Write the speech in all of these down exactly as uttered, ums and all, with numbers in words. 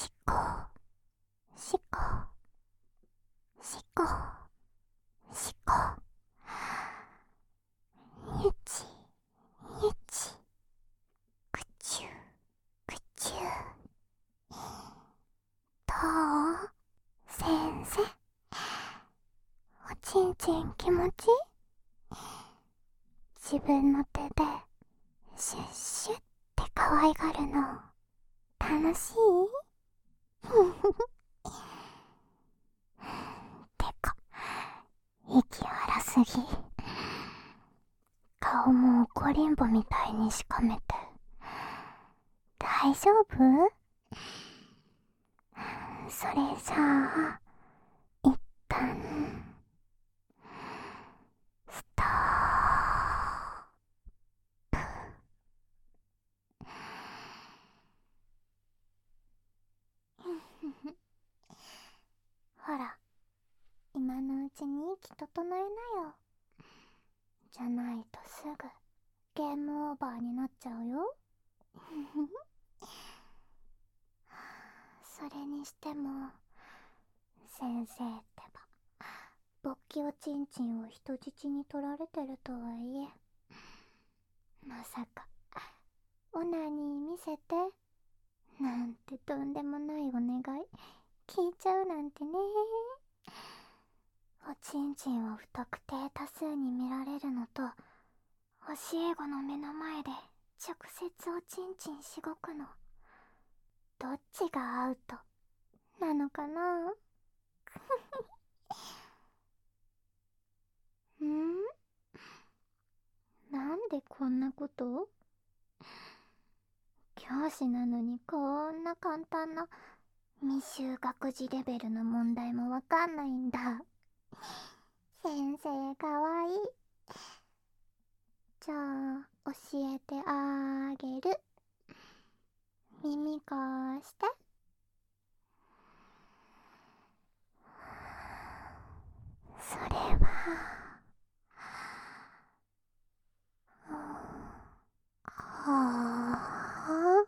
しこしこしこしこ、ゆちゆち、くちゅくちゅ。どう先生、おちんちん気持ちいい？自分の手でシュッシュッって可愛がるの楽しい？てか息荒すぎ。顔も怒りんぼみたいにしかめて大丈夫？それじゃあ一旦ストップ。ほら、今のうちに息整えなよ。じゃないとすぐゲームオーバーになっちゃうよ。それにしても先生ってば勃起おちんちんを人質に取られてるとはいえ、まさかオナニー見せてなんてとんでもないお願い聞いちゃうなんてね。おちんちんを不特定多数に見られるのと、教え子の目の前で直接おちんちんしごくの、どっちがアウトなのかな？ん？なんでこんなこと？教師なのにこんな簡単な未就学児レベルの問題もわかんないんだ。先生かわいい。じゃあ教えてあげる。耳貸して。それははあ。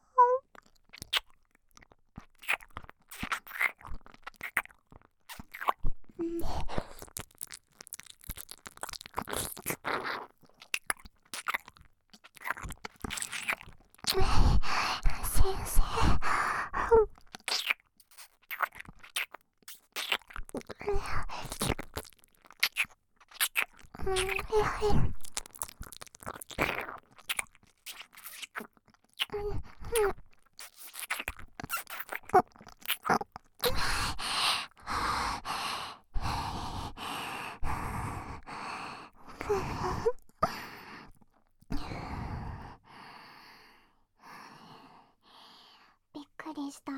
先生、びっくりした？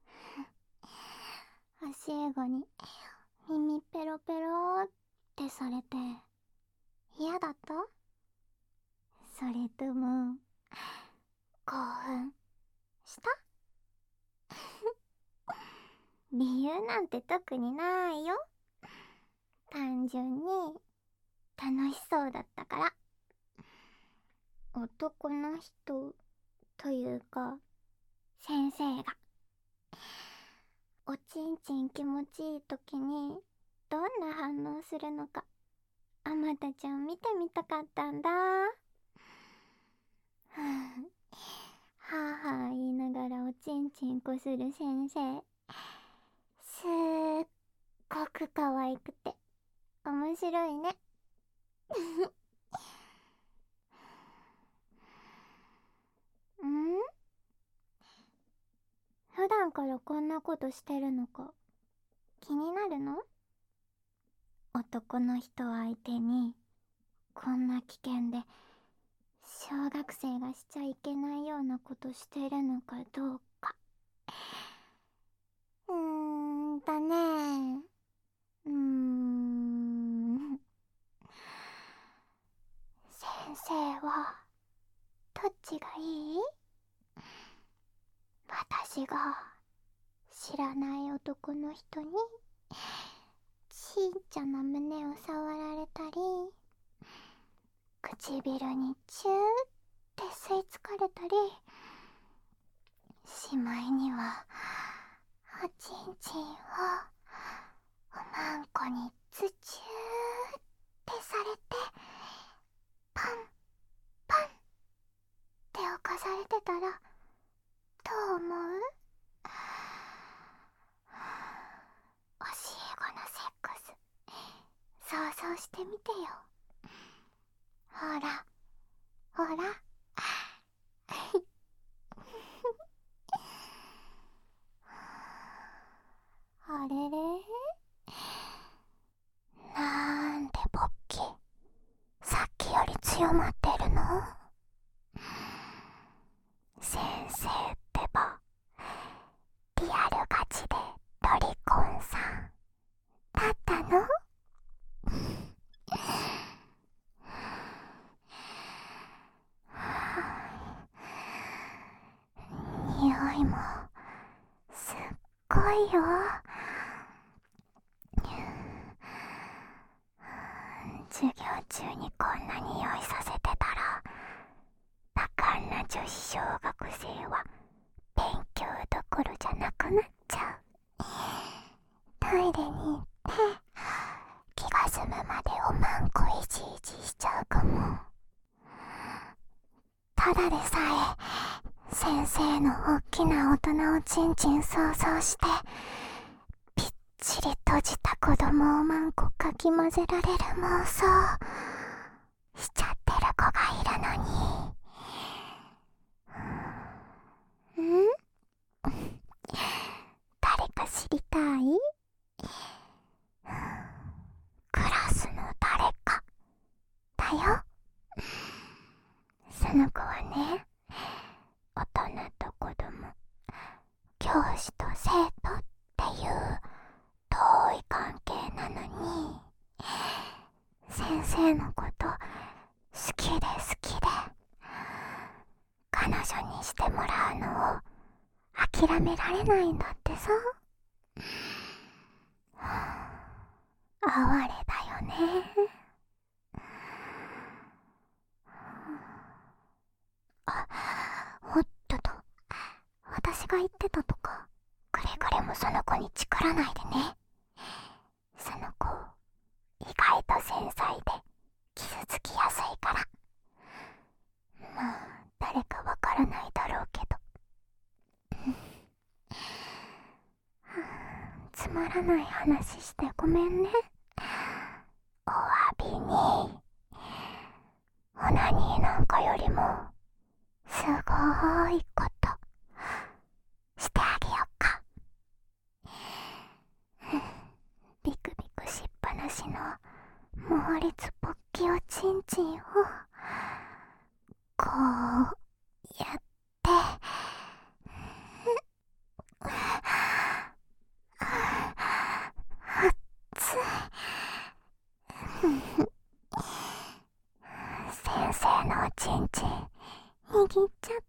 教え子に耳ペロペロってされて嫌だった？それとも興奮した？理由なんて特にないよ。単純に楽しそうだったから。男の人というか先生がおちんちん気持ちいい時にどんな反応するのか、あまたちゃん見てみたかったんだ。はぁはぁはぁ言いながらおちんちんこする先生、すっごく可愛くて面白いね。ん？普段からこんなことしてるのか気になるの？男の人相手にこんな危険で小学生がしちゃいけないようなことしてるのかどうか。うーんだね。うーん。先生はどっちがいい？私が知らない男の人にちいちゃな胸を触られたり、唇にチューって吸い付かれたり、しまいにはおちんちんをおまんこにズチューってされてパンパンって置かされてたらどう思う？教え子のセックス想像してみてよ。ほらほらあれれ、なんでポッキーさっきより強まってるの？先生ってばリアルガチでロリコンさんだったの？匂いもすっごいよ。授業中にこんな匂いさせてたら多感な女子小学生は勉強どころじゃなくなっちゃう。トイレに行って気が済むまでおまんこいじいじしちゃうかも。ただでさえ先生の大きな大人をちんちん想像してぴっちり閉じた子供をまんこかき混ぜられる妄想しちゃってる子がいるのに。ん？誰か知りたい？クラスの誰かだよ。その子はね、大人と子供、教師と生徒っていう遠い関係なのに、先生のこと好きで好きで、彼女にしてもらうのを諦められないんだってさ。哀れだよね。あ、おっとと、私が言ってたとかくれぐれもその子にチクらないでね。その子意外と繊細で傷つきやすいから。まあ誰かわからないだろうけどつまらない話してごめんね。お詫びにオナニーなんかよりもすごーいことしてあげよっか。ビクビクしっぱなしの猛烈ポッキおちんちんをこうやって熱い先生のおちんちん握っちゃった。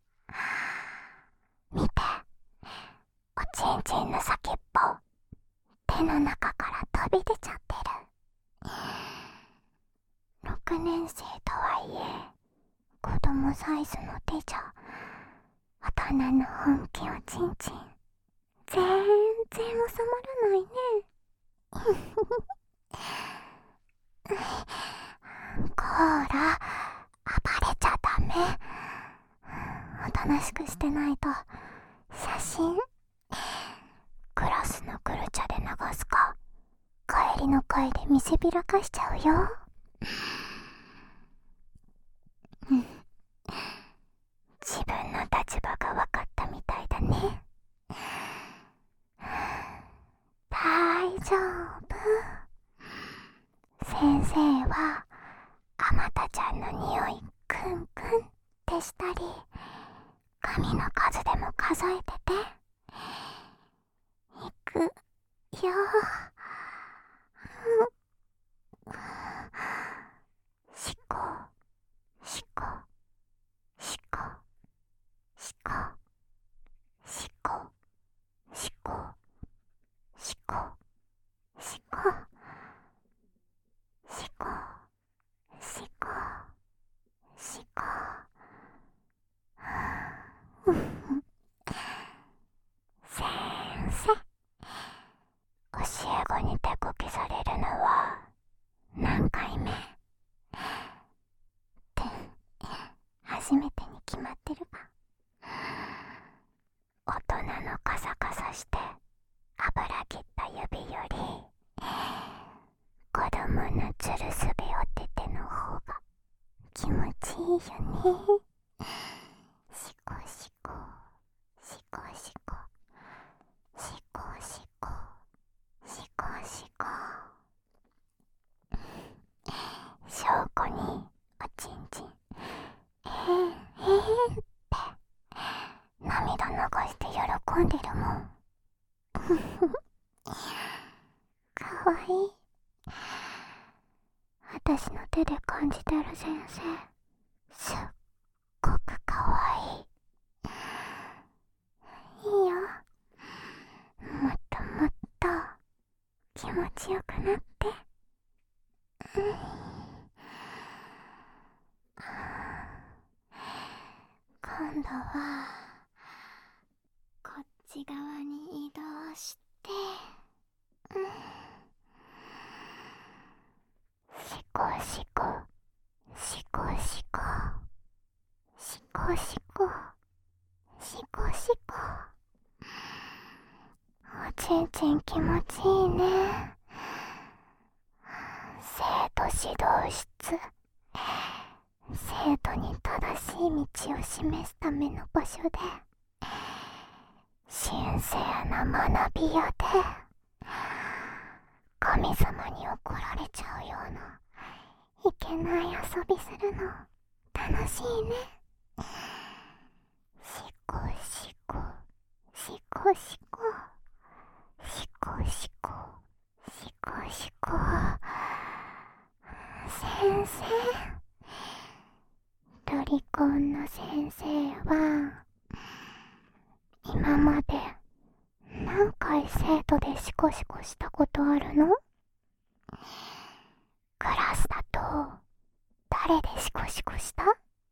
見て、おちんちんの先っぽ手の中から飛び出ちゃってる。ろくねん生とはいえ子供サイズの手じゃ大人の本気おちんちん全然収まらないね。こーら暴れちゃダメ。おとなしくしてないと写真クラスのグルチャで流すか帰りの会で見せびらかしちゃうよ。自分の立場が分かったみたいだね。大丈夫。先生はあまたちゃんの匂いクンクンってしたり髪の数でも数えてて。いくよ。しこしこしこしこしこしこしこしこしこしこしこ。先初めてに決まってるが、大人のカサカサして油切った指より子供のつるすべおてての方が気持ちいいよね。シコシコシコシコシコシコシコシコ。証拠におちんちんへんへんって涙流して喜んでるもん。かわいい。私の手で感じてる先生、すっごくかわいい。いいよ、もっともっと気持ちよくなって。うん、今度はこっち側に移動して、うん、シコシコシコシコシコシコシコシコ。おちんちん気持ちいいね。生徒指導室、生徒に正しい道を示すための場所で、神聖な学び舎で、神様に怒られちゃうようないけない遊びするの楽しいね。シコシコシコシコシコシコシコシコ。先生、ロリコンの先生は今まで何回生徒でシコシコしたことあるの？クラスだと誰でシコシコした？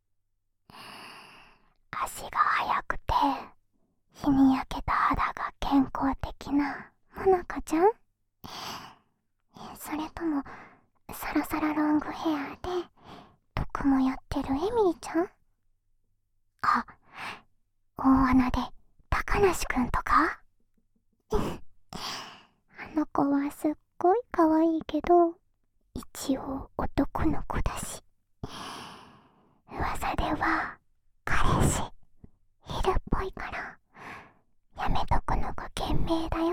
足が速くて日に焼けた肌が健康的なモナカちゃん？それともサラサラロングヘアで毒もやってるエミリちゃん？あ、大穴で高梨くんとか？あの子はすっごい可愛いけど一応男の子だし、噂では彼氏いるっぽいからやめとくのが賢明だよ。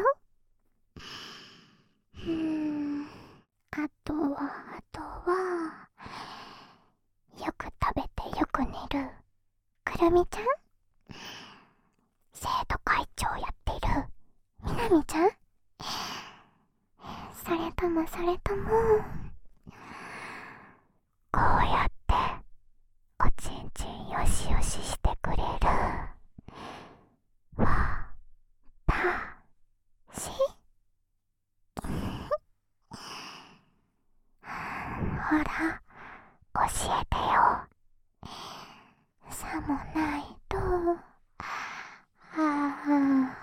うーん、あとはあとはよく食べてよく寝るくるみちゃん？生徒会長やっているみなみちゃん？それともそれともこうやっておちんちんよしよししてくれるわたし？ほら教えてよ。さもないとああ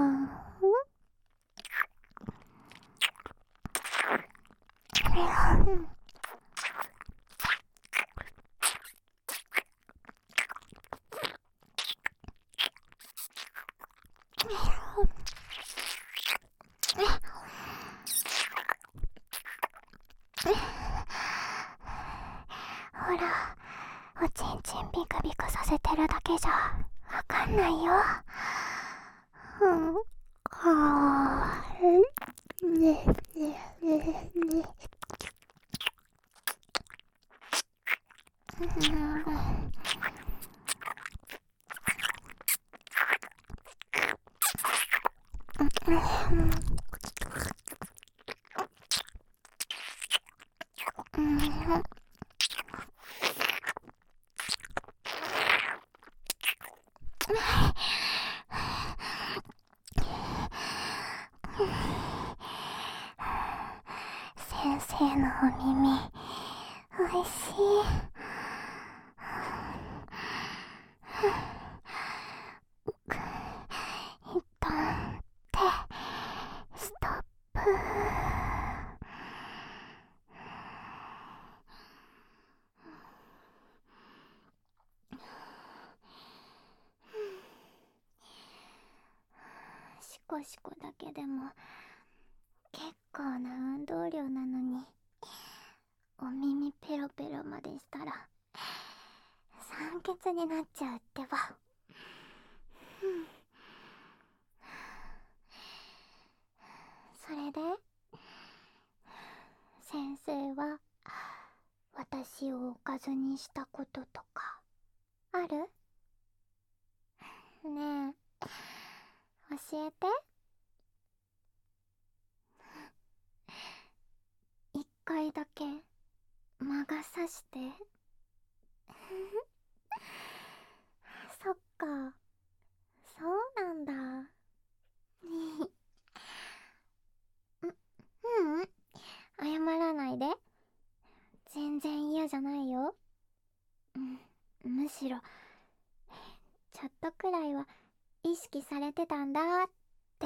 ほら、おちんちんビクビクさせてるだけじゃわかんないよ。うん、はーねねねね。先生のお耳おいしい。一旦手ストップ。 コシコだけでも結構な運動量なのに、お耳ペロペロまでしたら酸欠になっちゃうってば。それで先生は私をおかずにしたこととかある？ねえ、教えて。一回だけ魔が差して。そっか、そうなんだ。ううん、謝らないで。全然嫌じゃないよ。うん、むしろちょっとくらいは意識されてたんだって、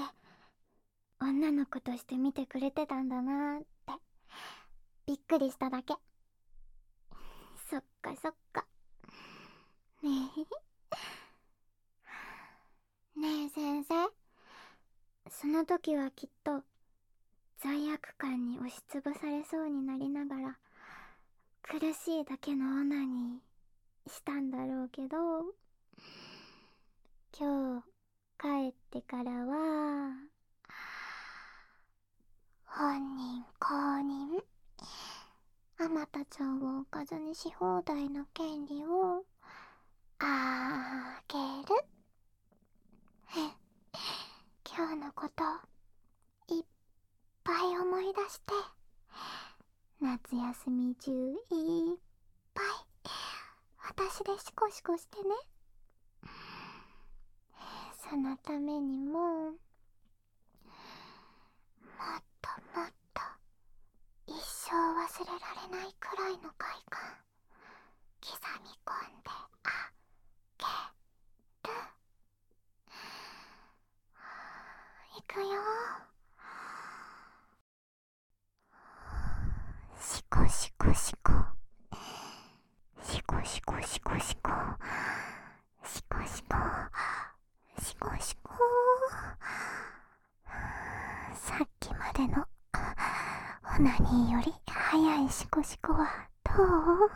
女の子として見てくれてたんだなってびっくりしただけ。そっかそっか。ねえねえ先生、その時はきっと罪悪感に押しつぶされそうになりながら苦しいだけのオナにしたんだろうけど、今日帰ってからは本人公認、あまたちゃんをおかずにし放題の権利をあげる。今日のこといっぱい思い出して、夏休み中いっぱい私でシコシコしてね。そのためにももっともっと一生忘れられないくらいの快感刻み込んであげる。いくよ。シコシコシコシコシコシコシコシコシコシコシコ。さっきまでのオナニーより早いシコシコはどう？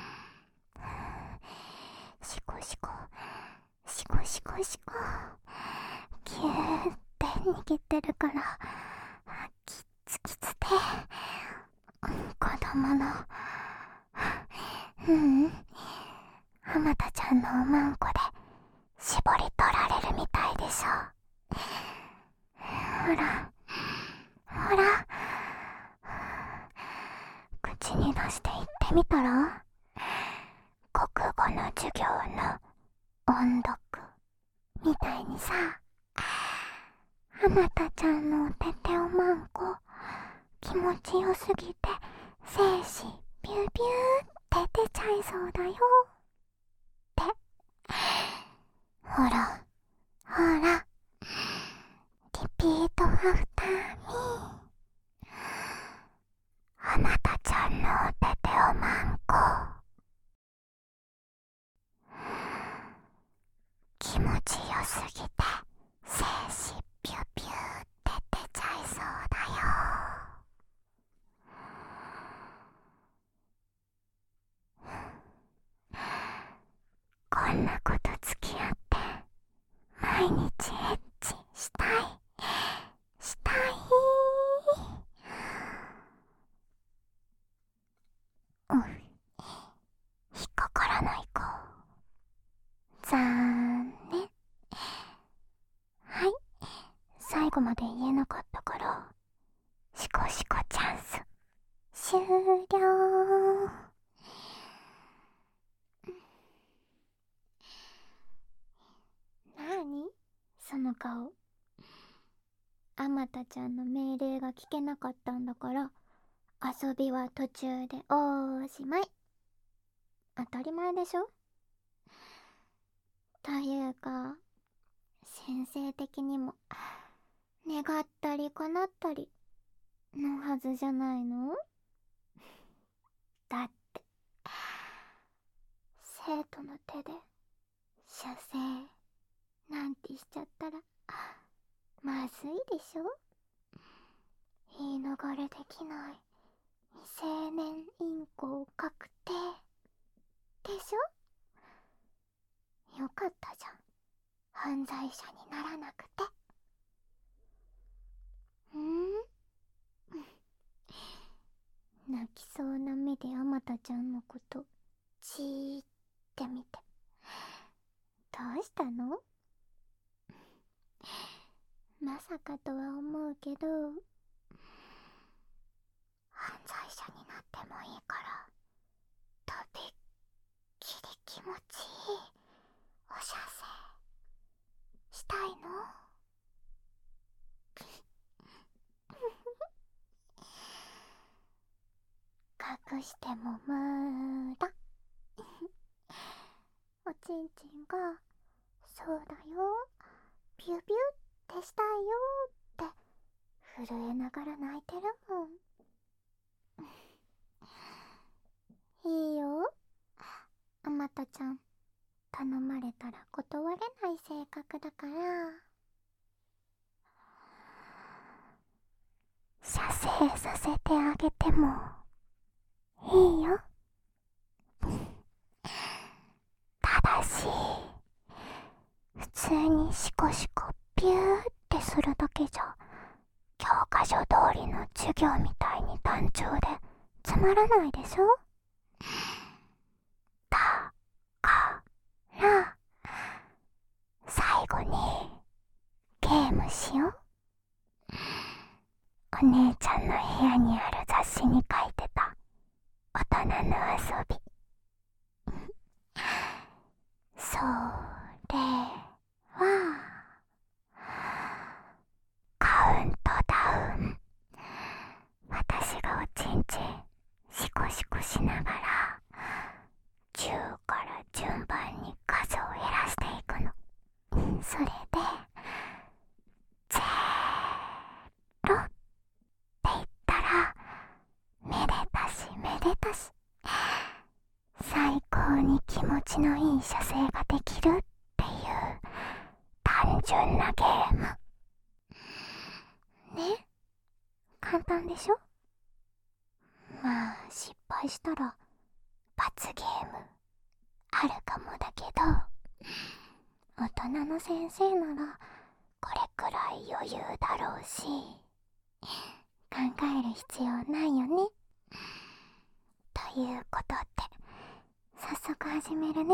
シコシコシコシコシコ、ギューって握ってるからキッツキツで、子供のううんあまたちゃんのおまんこで絞り取られるみたいでしょ。ほらほら、口に出して言ってみたら？国語の授業の音読みたいにさ、あまたちゃんのおてておまんこ気持ちよすぎて精子ビュービューって出ちゃいそうだよって。ほらほら、リピートアフターミー。あなたちゃんのおてておまんこ気持ちよすぎて精子ピュピュって出ちゃいそうだよ。こんなこと付き合って毎日エッチしたいしたい。うん、引っかからないか。残念。はい、最後まで言えなかったからシコシコチャンス終了。なにその顔。あまたちゃんの命令が聞けなかったんだから遊びは途中でおしまい。当たり前でしょ。というか先生的にも願ったり叶ったりのはずじゃないの？だって生徒の手で射精なんてしちゃったらまずいでしょ。言い逃れできない未成年インコ確定でしょ。よかったじゃん、犯罪者にならなくて。ん泣きそうな目であまたちゃんのことじーって見て、どうしたの？まさかとは思うけど、犯罪者になってもいいからとびっきり気持ちいいお射精したいの？隠しても無駄。おちんちんがそうだよ、ビュビュってしたいよって震えながら泣いてるもん。いいよ、あまたちゃん頼まれたら断れない性格だから。射精させてあげてもいいよ。ただし普通にシコシコピューってするだけじゃ教科書通りの授業みたいに単調でつまらないでしょ。だから最後にゲームしよう。お姉ちゃんの部屋にある雑誌に書いてた大人の遊び。それはカウントダウン。私がおちんちんシコシコしながらじゅうから順番に数を減らしていくの。それでゼロって言ったらめでたしめでたし最高に気持ちのいい射精ができるっていう単純なゲームね。簡単でしょ。まあ失敗したら罰ゲームあるかもだけど、大人の先生ならこれくらい余裕だろうし考える必要ないよね。ということで早速始めるね。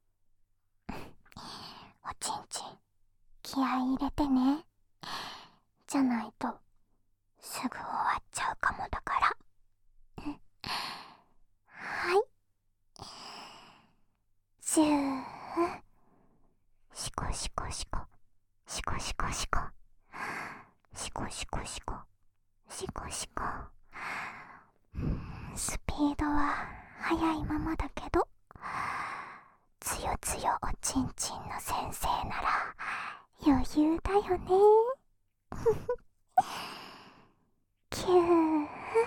おちんちん気合い入れてね。じゃないとすぐ終わっちゃうかもだから。はい、じゅうシコシコシコシコシコシコシコシコシコシコシコ。スピードは速いままだけどつよつよおちんちんの先生なら余裕だよね。キュー。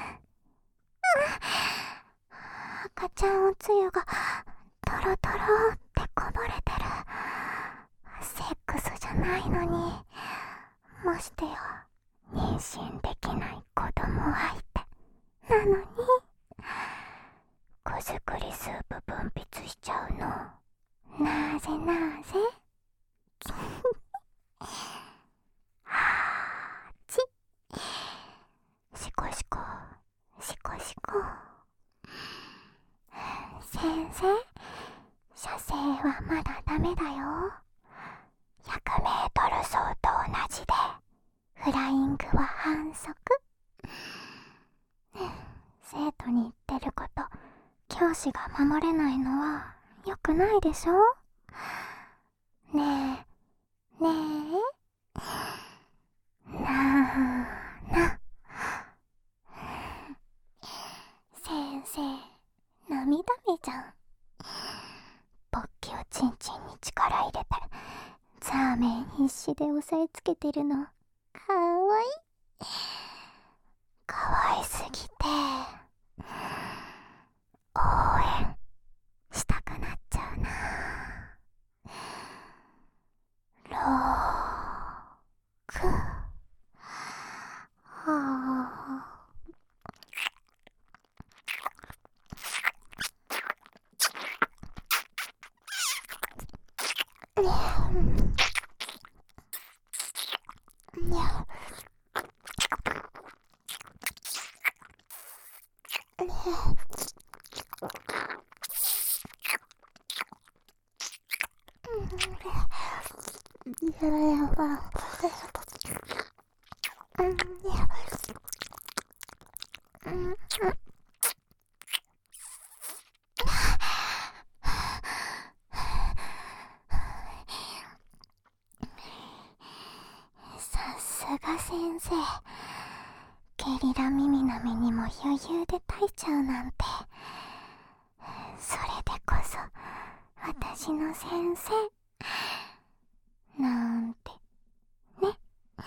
赤ちゃんおつゆがトロトロってこぼれてる。セックスじゃないのに、ましてや妊娠できない子供相手なのに子作りスープ分泌しちゃうのなぜなぜ。はーちシコシコシコシコ。先生、射精はまだダメだよ。ひゃくメートル走と同じでフライングは反則。生徒に言ってること教師が守れないのは良くないでしょ。ねえねえなあな。先生涙目じゃん。ポッキをチンチンに力入れてザーメン必死で押さえつけてるのかわいい。かわいすぎて応援したくなっちゃうな。ろくさすが先生、ゲリラ耳の実にも余裕で耐えちゃうなんて。それでこそ私の先生なんてね。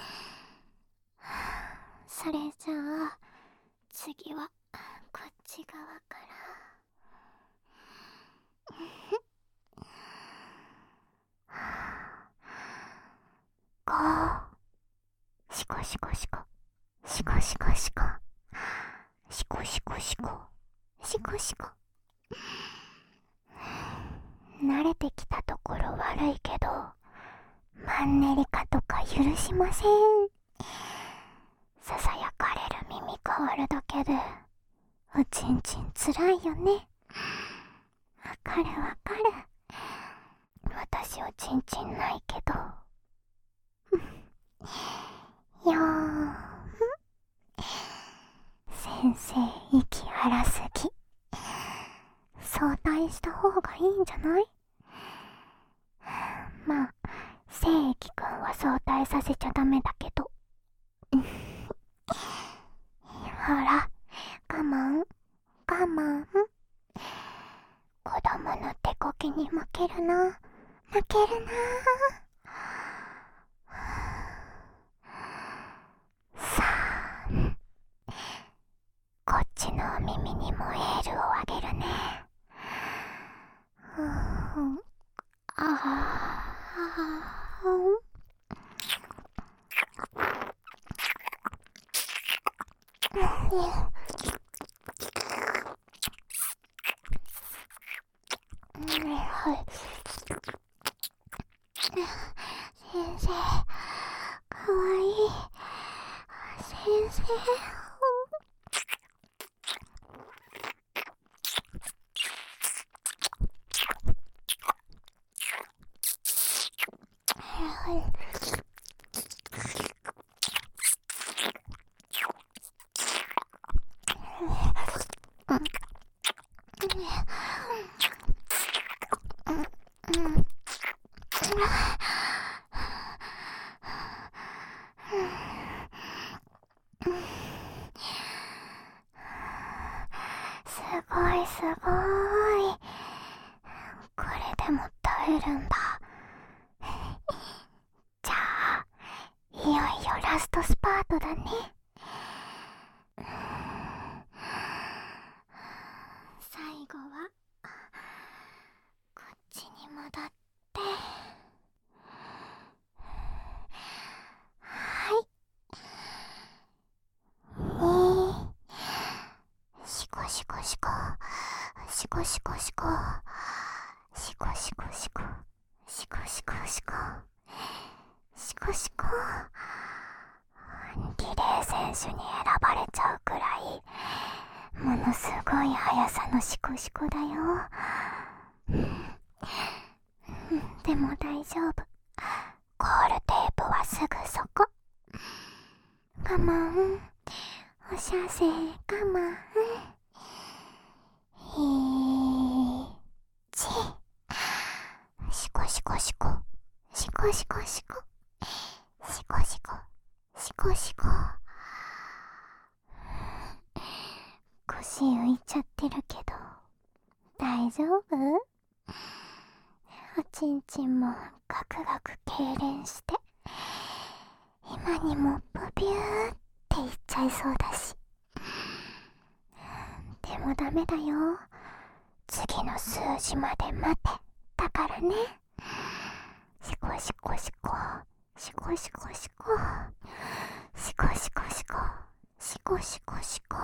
それじゃあ次はこっち側から。こう、シコシコシコシコシコシコシコシコシコシコシコ。慣れてきたところ悪いけど、マンネリ化とか許しません。ささやかれる耳変わるだけでおちんちんつらいよね。わかるわかる。私おちんちんないけどよーん。先生息荒すぎ。早退した方がいいんじゃない？まあ聖域くんは早退させちゃダメだけどほら、我慢我慢。子供の手こきに負けるな負けるな。さあ、こっちのお耳にもエールをあげるね。うん、ああ、はい。先生、かわいい。先生。すごいすごい。これでも耐えるんだ。じゃあいよいよラストスパートだね。最後はこっちに戻って、はい。にシコシコシコシコシコシコシコシコシコシコシコシコシコシコ。リレー選手に選ばれちゃうくらいものすごい速さのシコシコだよ。でも大丈夫。ゴールテープはすぐそこ。我慢、おしゃせ我慢。いちシコシコシコシコシコシコシコシコシコシコ。腰浮いちゃってるけど大丈夫？おちんちんもガクガク痙攣して今にもブビューって言っちゃいそうだし。でもダメだよ。次の数字まで待てだからね。シコシコシコシコシコシコシコシコシコシコシコシコ。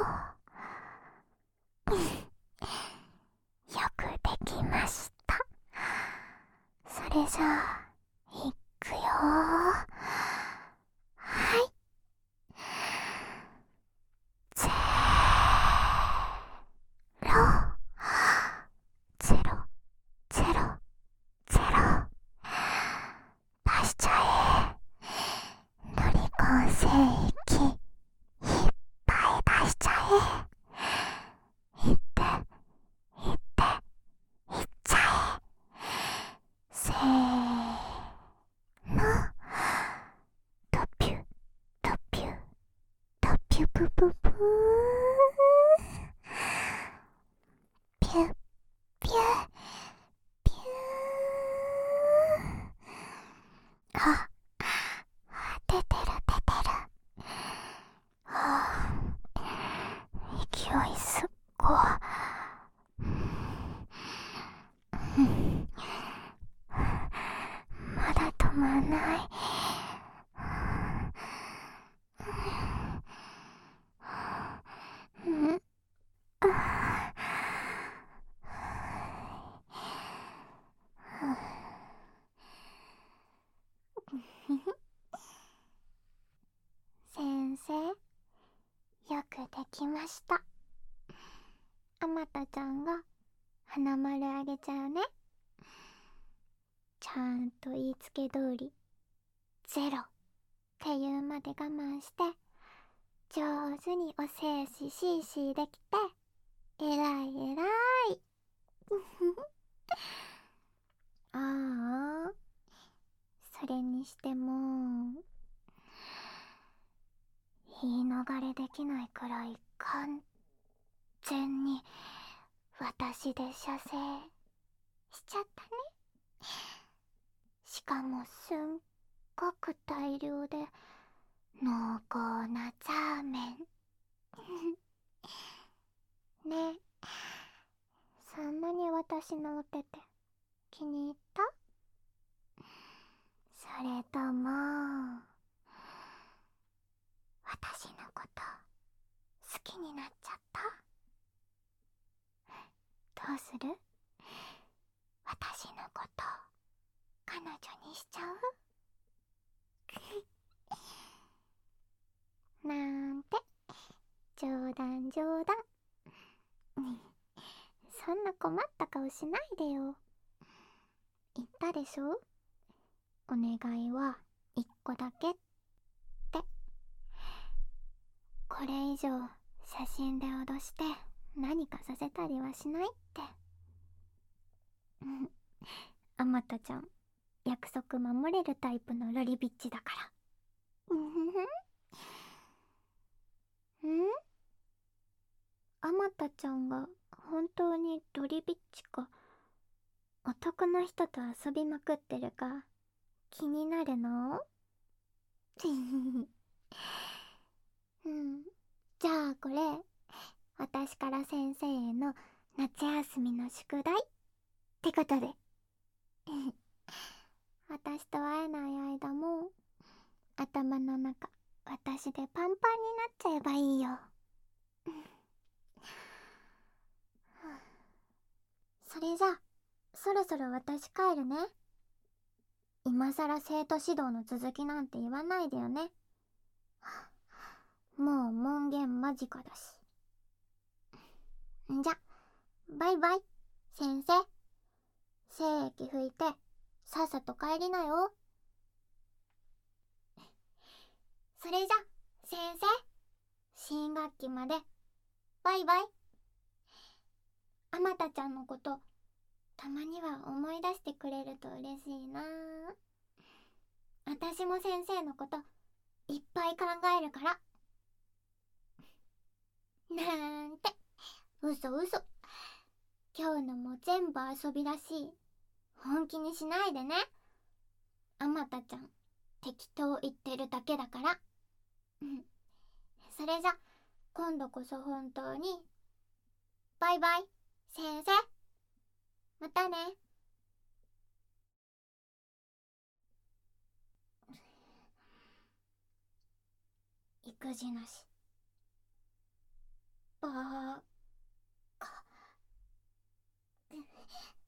よくできました。それれじゃあいくよー。はい。ゼロゼロゼロゼロ、出しちゃえ。ロリコン聖域いっぱい出しちゃえ。いっていっていっちゃえ。せーの、トピュトピュトピュプププー、ピュピュピュー。あ、出てる出てる。はあ、勢いすっご。まだ止まんない。うん、先生、よくできました。あまたちゃんが花丸あげちゃうね。ちゃんと言いつけ通りゼロっていうまで我慢して上手におせいししーしーできて、えらいえらい。ああ、それにしても言い逃れできないくらい完全に私で射精しちゃったね。しかもすんごく大量で濃厚なザーメン。ね、そんなに私のおてて気に入った？それとも私のこと好きになっちゃった？どうする？私のこと彼女にしちゃう？なんて、冗談冗談。そんな困った顔しないでよ。言ったでしょ、お願いは一個だけって。これ以上写真で脅して何かさせたりはしないって。あまたちゃん、約束守れるタイプのロリビッチだから。ん？あまたちゃんが本当にロリビッチか男の人と遊びまくってるか気になるの？うん、じゃあこれ私から先生への夏休みの宿題ってことで。私と会えない間も頭の中私でパンパンになっちゃえばいいよ。それじゃそろそろ私帰るね。今さら生徒指導の続きなんて言わないでよね。もう門限間近だし。んじゃ、バイバイ先生。精液拭いてさっさと帰りなよ。それじゃ先生、新学期までバイバイ。あまたちゃんのことたまには思い出してくれると嬉しいな。私も先生のこといっぱい考えるから。なんて、嘘嘘。今日のも全部遊びらしい。本気にしないでね。あまたちゃん適当言ってるだけだから。うん、それじゃ今度こそ本当にバイバイ先生。またね。育児なし。バーカ。